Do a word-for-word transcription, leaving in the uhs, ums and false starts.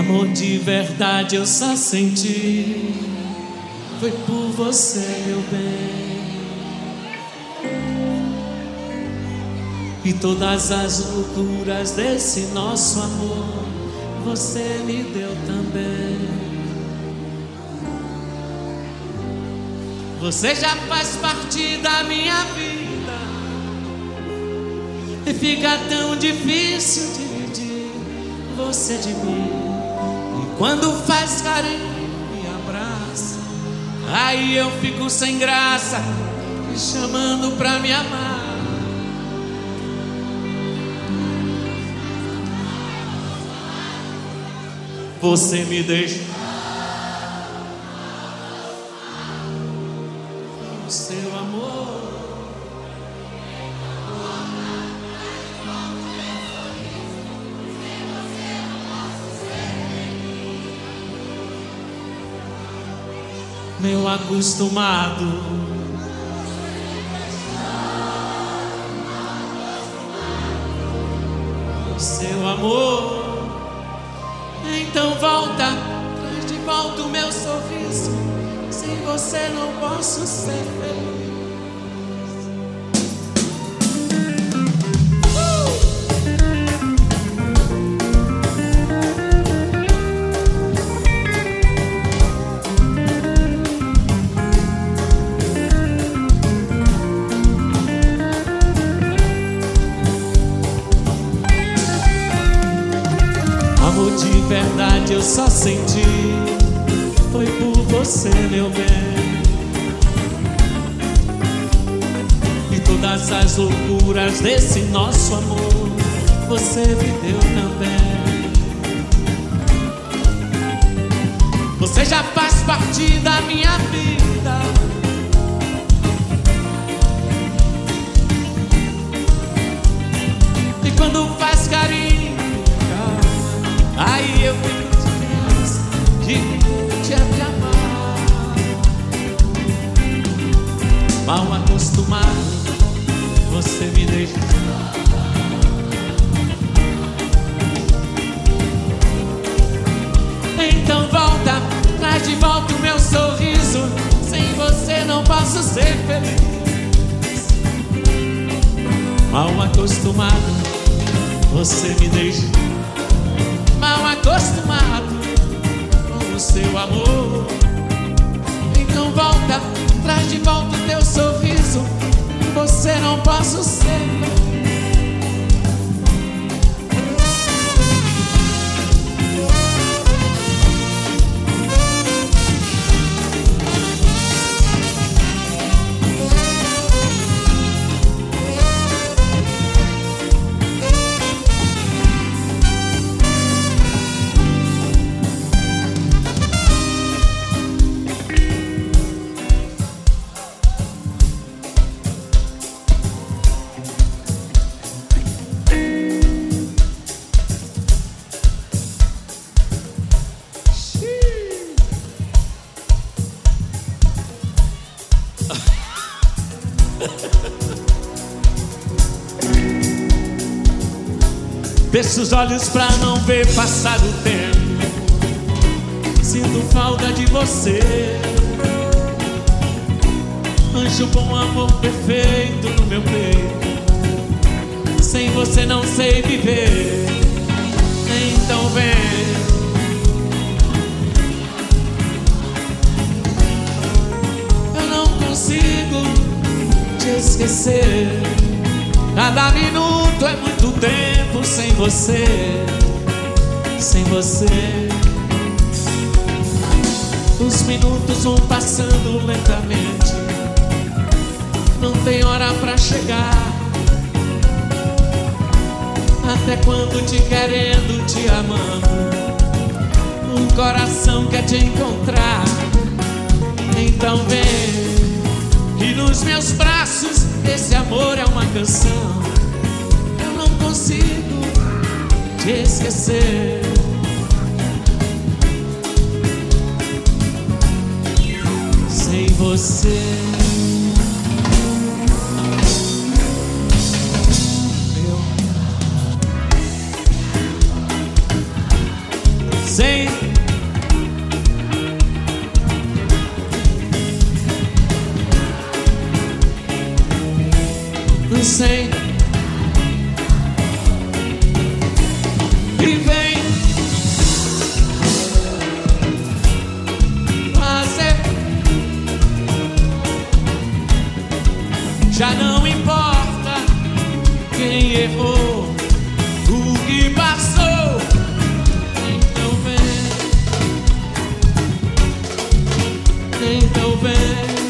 Amor de verdade eu só senti, foi por você, meu bem. E todas as loucuras desse nosso amor você me deu também. Você já faz parte da minha vida e fica tão difícil dividir você de mim. E quando faz carinho me abraça, aí eu fico sem graça, me chamando pra me amar. Você me deixa o seu amor. Meu acostumado, o seu amor. Então volta, traz de volta o meu sorriso. Sem você não posso ser feliz. Amor de verdade eu só senti, foi por você, meu bem. E todas as loucuras desse nosso amor você me deu também. Você já faz parte da minha vida e quando faz carinho, aí eu fico de te amar. Mal acostumado, você me deixa. Então volta, traz de volta o meu sorriso. Sem você não posso ser feliz. Mal acostumado, você me deixa. Mal acostumado com o seu amor. Então volta, traz de volta o teu sorriso. Você não posso ser. Fecho os olhos pra não ver passar o tempo. Sinto falta de você, anjo bom, amor perfeito no meu peito. Sem você não sei viver. Então vem. Eu não consigo te esquecer. Cada minuto é muito tempo sem você, sem você. Os minutos vão passando lentamente, não tem hora pra chegar. Até quando te querendo, te amando, um coração quer te encontrar. Então vem, e nos meus braços esse amor é uma canção. Eu não consigo te esquecer. Sem você. sem sem e vem fazer. Já não importa quem errou, o que passou. Então vem, então vem.